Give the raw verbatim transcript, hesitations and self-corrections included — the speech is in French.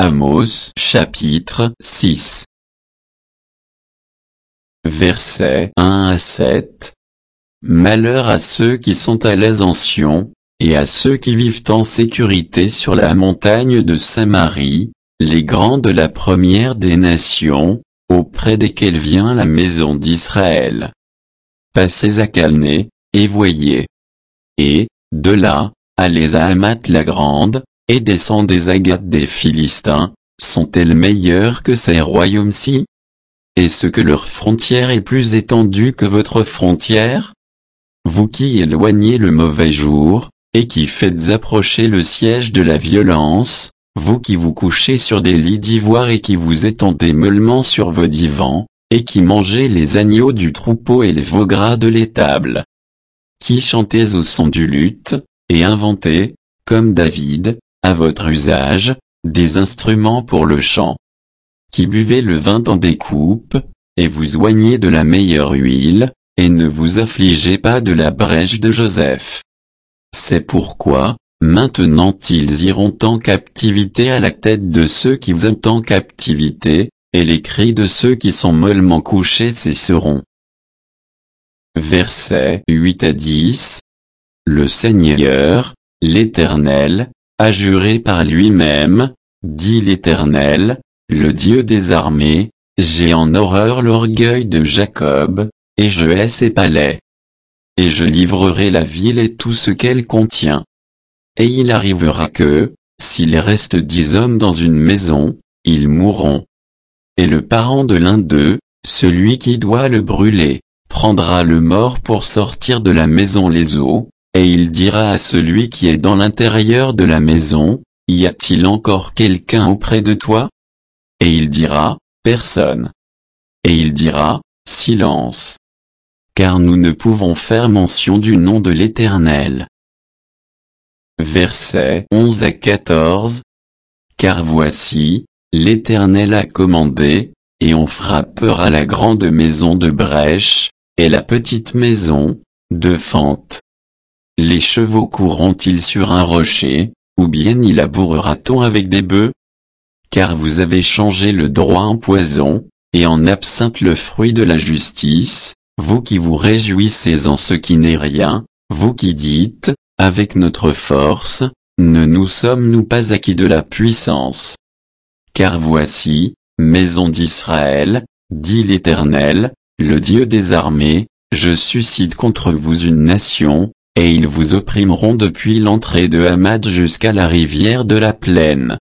Amos chapitre six. Versets un à sept. Malheur à ceux qui sont à l'aise en Sion, et à ceux qui vivent en sécurité sur la montagne de Samarie, les grands de la première des nations, auprès desquels vient la maison d'Israël. Passez à Calné, et voyez. Et, de là, allez à Hamath la grande, et descendez à Gath des Philistins, sont-elles meilleures que ces royaumes-ci? Est-ce que leur frontière est plus étendue que votre frontière? Vous qui éloignez le mauvais jour, et qui faites approcher le siège de la violence, vous qui vous couchez sur des lits d'ivoire et qui vous étendez mollement sur vos divans, et qui mangez les agneaux du troupeau et les veaux gras de l'étable. Qui chantez au son du luth, et inventez, comme David, à votre usage, des instruments pour le chant. Qui buvez le vin dans des coupes, et vous oignez de la meilleure huile, et ne vous affligez pas de la brèche de Joseph. C'est pourquoi, maintenant ils iront en captivité à la tête de ceux qui vous aiment en captivité, et les cris de ceux qui sont mollement couchés cesseront. Versets huit à dix. Le Seigneur, l'Éternel, a juré par lui-même, dit l'Éternel, le Dieu des armées, j'ai en horreur l'orgueil de Jacob, et je hais ses palais. Et je livrerai la ville et tout ce qu'elle contient. Et il arrivera que, s'il reste dix hommes dans une maison, ils mourront. Et le parent de l'un d'eux, celui qui doit le brûler, prendra le mort pour sortir de la maison les eaux, et il dira à celui qui est dans l'intérieur de la maison, y a-t-il encore quelqu'un auprès de toi? Et il dira, personne. Et il dira, silence. Car nous ne pouvons faire mention du nom de l'Éternel. Versets onze à quatorze. Car voici, l'Éternel a commandé, et on frappera la grande maison de brèche, et la petite maison, de fente. Les chevaux courront-ils sur un rocher, ou bien y labourera-t-on avec des bœufs? Car vous avez changé le droit en poison, et en absinthe le fruit de la justice, vous qui vous réjouissez en ce qui n'est rien, vous qui dites, avec notre force, ne nous sommes-nous pas acquis de la puissance? Car voici, maison d'Israël, dit l'Éternel, le Dieu des armées, je suscite contre vous une nation, et ils vous opprimeront depuis l'entrée de Hamath jusqu'à la rivière de la plaine.